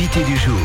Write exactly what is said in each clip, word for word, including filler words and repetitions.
l'invité du jour.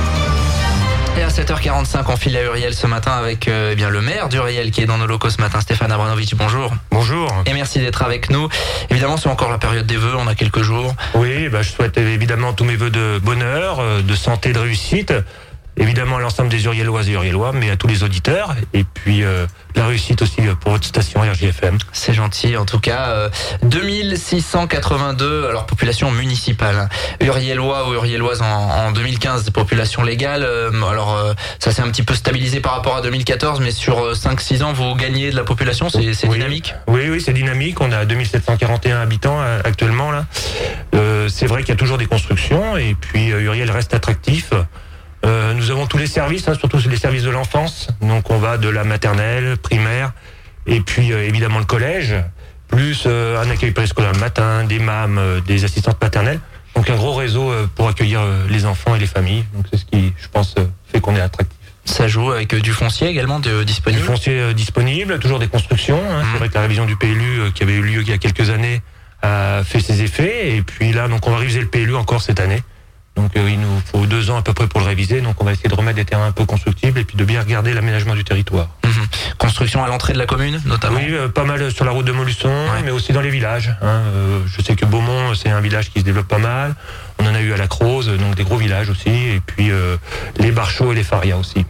Et à sept heures quarante-cinq, on file à Uriel ce matin avec euh, eh bien, le maire d'Uriel qui est dans nos locaux ce matin, Stéphane Abranovitch. Bonjour. Bonjour. Et merci d'être avec nous. Évidemment, c'est encore la période des vœux, on a quelques jours. Oui, bah, je souhaite évidemment tous mes vœux de bonheur, de santé, de réussite. Évidemment à l'ensemble des Urielloises et Uriellois, mais à tous les auditeurs. Et puis euh, la réussite aussi pour votre station R J F M. C'est gentil. En tout cas, euh, deux mille six cent quatre-vingt-deux, alors population municipale. Uriellois ou Urielloises en, en deux mille quinze, population légale. Euh, alors euh, ça s'est un petit peu stabilisé par rapport à deux mille quatorze, mais sur cinq six ans, vous gagnez de la population, c'est, c'est oui. dynamique. Oui, oui, c'est dynamique. On a deux mille sept cent quarante et un habitants euh, actuellement là. Euh, c'est vrai qu'il y a toujours des constructions et puis euh, Uriel reste attractif. Euh, nous avons tous les services, hein, surtout les services de l'enfance. Donc on va de la maternelle, primaire, et puis euh, évidemment le collège, plus euh, un accueil périscolaire le matin, des M A M, euh, des assistantes maternelles. Donc un gros réseau euh, pour accueillir euh, les enfants et les familles. Donc c'est ce qui, je pense, euh, fait qu'on est attractif. Ça joue avec euh, du foncier également de, disponible. Du foncier euh, disponible, toujours des constructions. Hein. Mmh. C'est vrai que la révision du P L U euh, qui avait eu lieu il y a quelques années a fait ses effets. Et puis là, donc on va réviser le P L U encore cette année. Donc euh, il nous faut deux ans à peu près pour le réviser, donc on va essayer de remettre des terrains un peu constructibles et puis de bien regarder l'aménagement du territoire. Mmh. Construction à l'entrée de la commune, notamment. Oui, euh, pas mal sur la route de Montluçon, ouais. Mais aussi dans les villages. Hein. Euh, je sais que Beaumont, c'est un village qui se développe pas mal. On en a eu à la Croze, donc des gros villages aussi, et puis euh, les Barchots et les Farias aussi.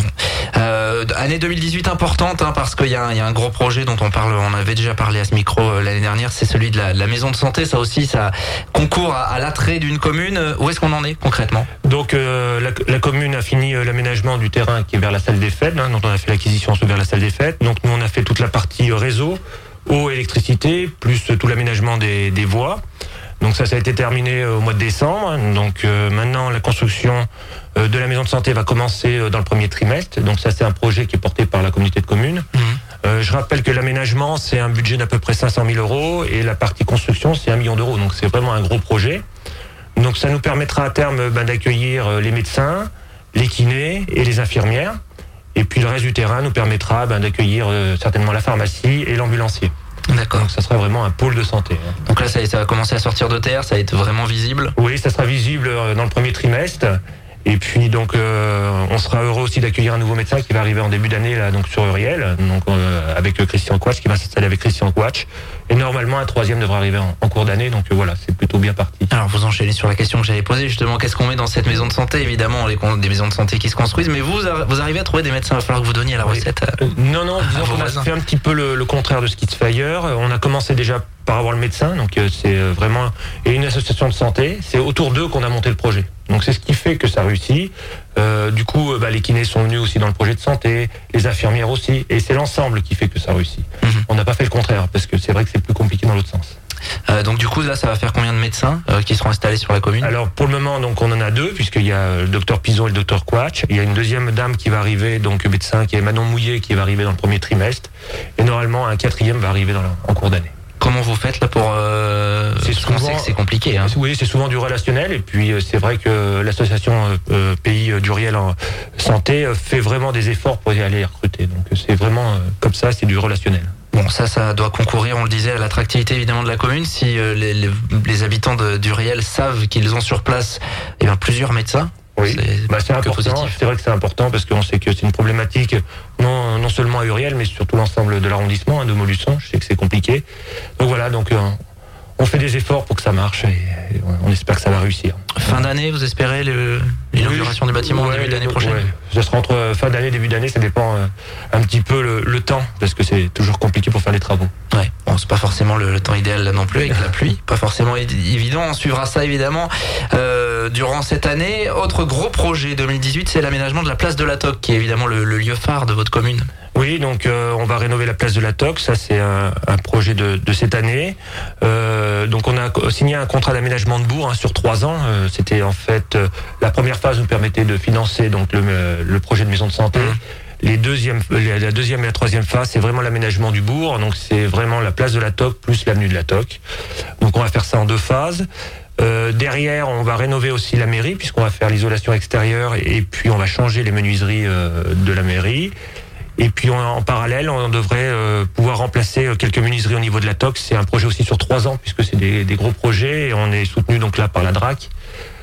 Euh, année deux mille dix-huit importante hein, parce qu'il y a, un, il y a un gros projet dont on parle, on avait déjà parlé à ce micro euh, l'année dernière, c'est celui de la, de la maison de santé. Ça aussi, ça concourt à, à l'attrait d'une commune. Où est-ce qu'on en est concrètement? Donc euh, la, la commune a fini euh, l'aménagement du terrain qui est vers la salle des fêtes, hein, dont on a fait l'acquisition vers la salle des fêtes. Donc nous on a fait toute la partie réseau, eau, électricité, plus tout l'aménagement des, des voies. Donc ça, ça a été terminé au mois de décembre. Donc euh, maintenant, la construction euh, de la maison de santé va commencer euh, dans le premier trimestre. Donc ça, c'est un projet qui est porté par la communauté de communes. Mmh. Euh, je rappelle que l'aménagement, c'est un budget d'à peu près cinq cent mille euros et la partie construction, c'est un million d'euros. Donc c'est vraiment un gros projet. Donc ça nous permettra à terme ben, d'accueillir euh, les médecins, les kinés et les infirmières. Et puis le reste du terrain nous permettra ben, d'accueillir euh, certainement la pharmacie et l'ambulancier. D'accord. Donc ça sera vraiment un pôle de santé. Donc là, ça, ça va commencer à sortir de terre, ça va être vraiment visible. Oui, ça sera visible dans le premier trimestre. Et puis donc, euh, on sera heureux aussi d'accueillir un nouveau médecin qui va arriver en début d'année là, donc sur Uriel, donc euh, avec Christian Quatch, qui va s'installer avec Christian Quatch. Et normalement, un troisième devrait arriver en, en cours d'année. Donc euh, voilà, c'est plutôt bien parti. Alors vous enchaînez sur la question que j'avais posée justement, qu'est-ce qu'on met dans cette maison de santé? Évidemment, les, des maisons de santé qui se construisent, mais vous, vous arrivez à trouver des médecins? Il va falloir que vous donniez la recette. Euh, non, non, disons qu'on a fait un petit peu le, le contraire de ce qui se fait ailleurs. On a commencé déjà par avoir le médecin, donc euh, c'est vraiment et une association de santé. C'est autour d'eux qu'on a monté le projet. Donc c'est ce qui fait que ça réussit. Euh, du coup, bah, les kinés sont venus aussi dans le projet de santé, les infirmières aussi, et c'est l'ensemble qui fait que ça réussit. Mmh. On n'a pas fait le contraire parce que c'est vrai que c'est plus compliqué dans l'autre sens. Euh, donc du coup là, ça va faire combien de médecins euh, qui seront installés sur la commune? Alors pour le moment, donc on en a deux puisqu'il y a le docteur Pizon et le docteur Quatch. Il y a une deuxième dame qui va arriver, donc médecin, qui est Manon Mouillet, qui va arriver dans le premier trimestre, et normalement un quatrième va arriver dans la, en cours d'année. Comment vous faites là pour euh... c'est souvent, on sait que c'est compliqué hein. Oui, c'est souvent du relationnel et puis c'est vrai que l'association euh, Pays d'Uriel en santé fait vraiment des efforts pour y aller recruter. Donc c'est vraiment euh, comme ça, c'est du relationnel. Bon, ça, ça doit concourir, on le disait, à l'attractivité évidemment de la commune. Si euh, les, les, les habitants de, d'Uriel savent qu'ils ont sur place eh bien, plusieurs médecins. Oui, c'est, bah, c'est important. Positif. C'est vrai que c'est important parce qu'on sait que c'est une problématique non, non seulement à Uriel, mais surtout l'ensemble de l'arrondissement hein, de Montluçon. Je sais que c'est compliqué. Donc voilà, donc euh, on fait des efforts pour que ça marche et, et on espère que ça va réussir. Fin d'année, vous espérez le, l'inauguration oui, du bâtiment ouais, au début de l'année prochaine? Ouais. Ça sera entre fin d'année et début d'année, ça dépend euh, un petit peu le, le temps, parce que c'est toujours compliqué pour faire les travaux. Ouais, bon, c'est pas forcément le, le temps idéal là non plus, avec la pluie, pas forcément évident. On suivra ça évidemment euh, durant cette année. Autre gros projet deux mille dix-huit, c'est l'aménagement de la place de la Toque, qui est évidemment le, le lieu phare de votre commune. Oui, donc euh, on va rénover la place de la Toque, ça c'est un, un projet de, de cette année. Euh, donc on a signé un contrat d'aménagement de bourg hein, sur trois ans. Euh, c'était en fait euh, la première phase nous permettait de financer donc le, le projet de maison de santé. Mmh. Les deuxièmes, la deuxième et la troisième phase, c'est vraiment l'aménagement du bourg. Donc c'est vraiment la place de la Toque plus l'avenue de la Toque. Donc on va faire ça en deux phases. Euh, derrière, on va rénover aussi la mairie puisqu'on va faire l'isolation extérieure et puis on va changer les menuiseries euh, de la mairie. Et puis on, en parallèle, on devrait euh, pouvoir remplacer quelques menuiseries au niveau de la Toque. C'est un projet aussi sur trois ans puisque c'est des, des gros projets et on est soutenu donc là par la D R A C.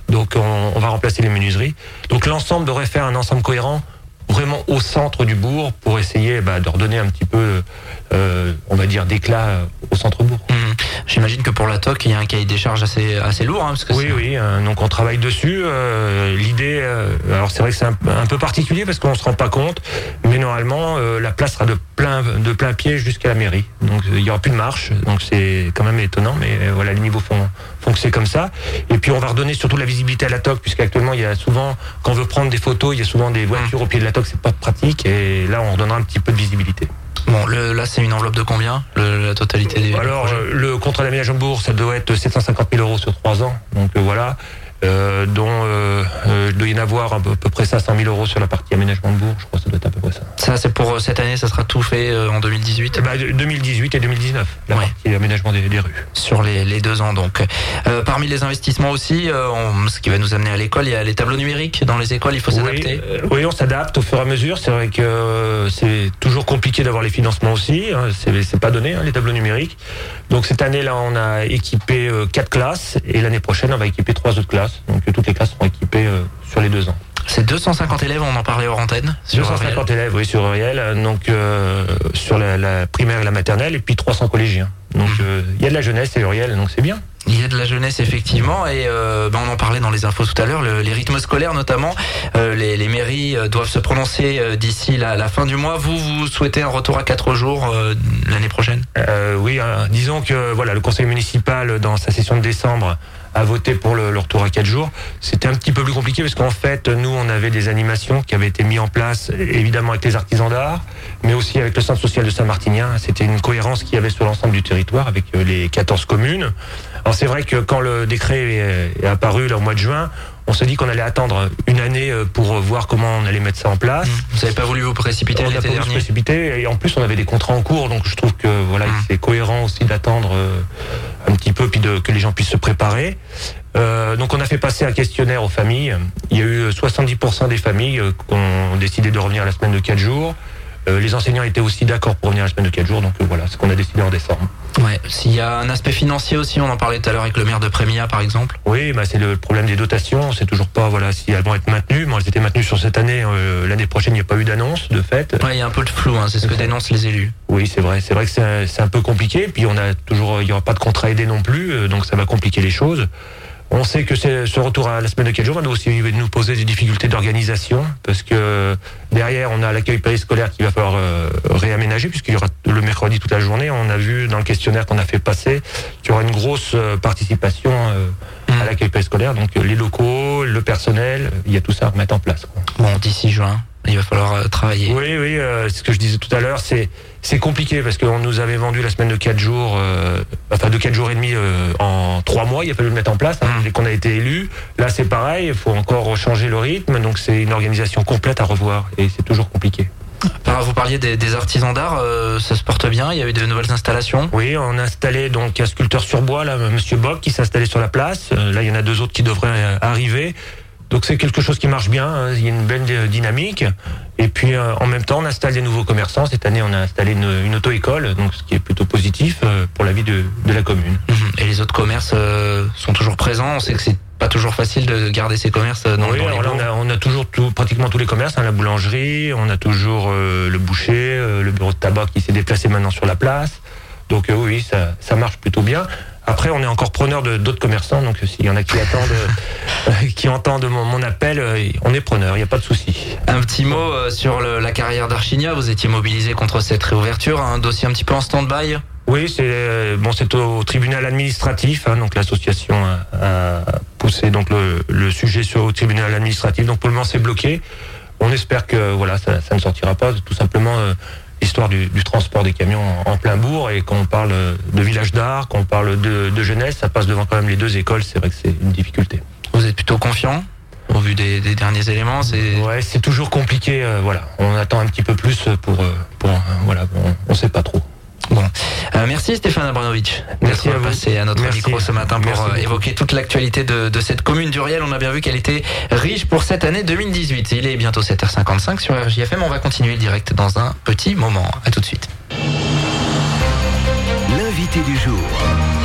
Donc on, on va remplacer les menuiseries. Donc l'ensemble devrait faire un ensemble cohérent vraiment au centre du bourg pour essayer bah, de redonner un petit peu, euh, on va dire, d'éclat au centre-bourg. Mmh. J'imagine que pour la T O C, il y a un cahier des charges assez, assez lourd. Hein, parce que oui, c'est... oui, euh, donc on travaille dessus. Euh, l'idée, euh, alors c'est vrai que c'est un, un peu particulier parce qu'on se rend pas compte, mais normalement, euh, la place sera de plein, de plein pied jusqu'à la mairie. Donc il y aura plus de marche, donc c'est quand même étonnant, mais euh, voilà, les niveaux font, font que c'est comme ça. Et puis on va redonner surtout de la visibilité à la T O C, puisqu'actuellement, il y a souvent, quand on veut prendre des photos, il y a souvent des voitures mmh. au pied de la T O C, c'est pas pratique, et là on redonnera un petit peu de visibilité. Bon, le, là, c'est une enveloppe de combien, le, la totalité des... Alors, euh, le contrat d'aménagement de bourg, ça doit être sept cent cinquante mille euros sur trois ans. Donc euh, voilà, euh, dont euh, euh, il doit y en avoir à peu, à peu près cinq cent mille euros sur la partie aménagement de bourg. Je crois que ça doit être à peu près ça. Ça, c'est pour cette année, ça sera tout fait euh, en deux mille dix-huit bah, deux mille dix-huit et deux mille dix-neuf, la ouais. partie aménagement des, des rues. Sur les, les deux ans, donc. Euh, parmi les investissements aussi, euh, on, ce qui va nous amener à l'école, il y a les tableaux numériques. Dans les écoles, il faut s'adapter. Oui, euh, oui, on s'adapte au fur et à mesure. C'est vrai que euh, c'est toujours compliqué d'avoir les financements aussi. Hein, c'est, c'est pas donné, hein, les tableaux numériques. Donc cette année-là, on a équipé euh, quatre classes et l'année prochaine, on va équiper trois autres classes. Donc euh, toutes les classes seront équipées euh, sur les deux ans. C'est deux cent cinquante élèves, on en parlait hors antenne. deux cent cinquante élèves, oui, sur Uriel, donc euh, sur la, la primaire et la maternelle, et puis trois cents collégiens. Donc il euh, y a de la jeunesse et Uriel, donc c'est bien. Il y a de la jeunesse effectivement, et euh, ben on en parlait dans les infos tout à l'heure, le, les rythmes scolaires notamment. Euh, les, les mairies doivent se prononcer euh, d'ici la, la fin du mois. Vous, vous souhaitez un retour à quatre jours euh, l'année prochaine ? euh, Oui, hein, disons que voilà, le conseil municipal, dans sa session de décembre, a voté pour le, le retour à quatre jours. C'était un petit peu plus compliqué parce qu'en fait, nous, on avait des animations qui avaient été mises en place, évidemment avec les artisans d'art, mais aussi avec le centre social de Saint-Martinien. C'était une cohérence qu'il y avait sur l'ensemble du territoire avec les quatorze communes. Alors c'est vrai que quand le décret est, est apparu là au mois de juin, on s'est dit qu'on allait attendre une année pour voir comment on allait mettre ça en place. Vous n'avez pas voulu vous précipiter l'été dernier ? On n'a pas voulu se précipiter, et en plus on avait des contrats en cours, donc je trouve que voilà, mmh. c'est cohérent aussi d'attendre euh, un petit peu, puis de, que les gens puissent se préparer. Euh, donc on a fait passer un questionnaire aux familles. Il y a eu soixante-dix pour cent des familles euh, qui ont décidé de revenir à la semaine de quatre jours. Euh, les enseignants étaient aussi d'accord pour revenir à la semaine de quatre jours, donc euh, voilà ce qu'on a décidé en décembre. Ouais, s'il y a un aspect financier aussi, on en parlait tout à l'heure avec le maire de Prémia par exemple. Oui, bah c'est le problème des dotations, on sait toujours pas voilà si elles vont être maintenues. Moi, elles étaient maintenues sur cette année, euh, l'année prochaine il n'y a pas eu d'annonce de fait. Ouais, il y a un peu de flou, hein, c'est ce que dénoncent les élus. Oui, c'est vrai, c'est vrai que c'est un, c'est un peu compliqué, puis on a toujours, il y aura pas de contrat aidé non plus, euh, donc ça va compliquer les choses. On sait que c'est, ce retour à la semaine de quatre jours va nous aussi nous poser des difficultés d'organisation, parce que derrière, on a l'accueil périscolaire qu'il va falloir euh, réaménager, puisqu'il y aura le mercredi toute la journée. On a vu dans le questionnaire qu'on a fait passer qu'il y aura une grosse euh, participation euh, mmh. à l'accueil périscolaire. Donc les locaux, le personnel, il y a tout ça à remettre en place, quoi. Bon, d'ici juin, il va falloir euh, travailler. Oui, oui, euh, ce que je disais tout à l'heure, c'est c'est compliqué parce qu'on nous avait vendu la semaine de quatre jours, euh, enfin de quatre jours et demi euh, en trois mois. Il a fallu le mettre en place hein, mmh. dès qu'on a été élu. Là, c'est pareil, il faut encore changer le rythme, donc c'est une organisation complète à revoir et c'est toujours compliqué. Alors, vous parliez des, des artisans d'art, euh, ça se porte bien. Il y a eu de nouvelles installations. Oui, on a installé donc un sculpteur sur bois, là, Monsieur Bock, qui s'est installé sur la place. Euh, là, il y en a deux autres qui devraient euh, arriver. Donc c'est quelque chose qui marche bien, hein. Il y a une belle dynamique. Et puis euh, en même temps, on installe des nouveaux commerçants. Cette année, on a installé une, une auto-école, donc ce qui est plutôt positif euh, pour la vie de, de la commune. Et les autres commerces euh, sont toujours présents. On sait que c'est pas toujours facile de garder ces commerces dans, oui, dans alors les là, on a, on a toujours tout, pratiquement tous les commerces, hein, la boulangerie, on a toujours euh, le boucher, euh, le bureau de tabac qui s'est déplacé maintenant sur la place. Donc euh, oui, ça, ça marche plutôt bien. Après, on est encore preneur de d'autres commerçants, donc s'il y en a qui attendent, euh, qui entendent mon, mon appel, euh, on est preneur, il n'y a pas de souci. Un petit mot euh, sur le, la carrière d'Archinia. Vous étiez mobilisé contre cette réouverture, un dossier un petit peu en stand-by. Oui, c'est euh, bon, c'est au tribunal administratif, hein, donc l'association a, a poussé donc le, le sujet sur au tribunal administratif. Donc pour le moment, c'est bloqué. On espère que voilà, ça, ça ne sortira pas, tout simplement. Euh, L'histoire du, du transport des camions en, en plein bourg, et quand on parle de village d'art, quand on parle de, de jeunesse, ça passe devant quand même les deux écoles, c'est vrai que c'est une difficulté. Vous êtes plutôt confiant au vu des, des derniers éléments? C'est... Ouais, c'est toujours compliqué, euh, voilà. On attend un petit peu plus pour, pour euh, voilà, on ne sait pas trop. Bon, euh, merci Stéphane Abranovitch merci d'être passé à notre merci. micro ce matin pour euh, évoquer toute l'actualité de, de cette commune d'Uriel. On a bien vu qu'elle était riche pour cette année deux mille dix-huit. Il est bientôt sept heures cinquante-cinq sur R J F M. On va continuer le direct dans un petit moment. À tout de suite. L'invité du jour.